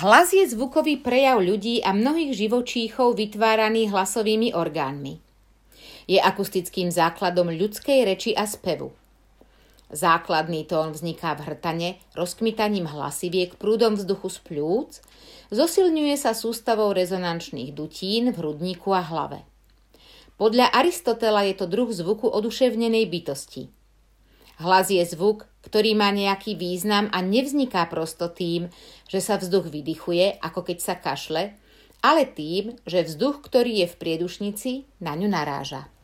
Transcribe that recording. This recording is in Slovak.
Hlas je zvukový prejav ľudí a mnohých živočíchov vytváraný hlasovými orgánmi. Je akustickým základom ľudskej reči a spevu. Základný tón vzniká v hrtane rozkmitaním hlasiviek prúdom vzduchu z pľúc, zosilňuje sa sústavou rezonančných dutín v hrudníku a hlave. Podľa Aristotela je to druh zvuku oduševnenej bytosti. Hlas je zvuk, ktorý má nejaký význam a nevzniká prosto tým, že sa vzduch vydychuje, ako keď sa kašle, ale tým, že vzduch, ktorý je v priedušnici, na ňu naráža.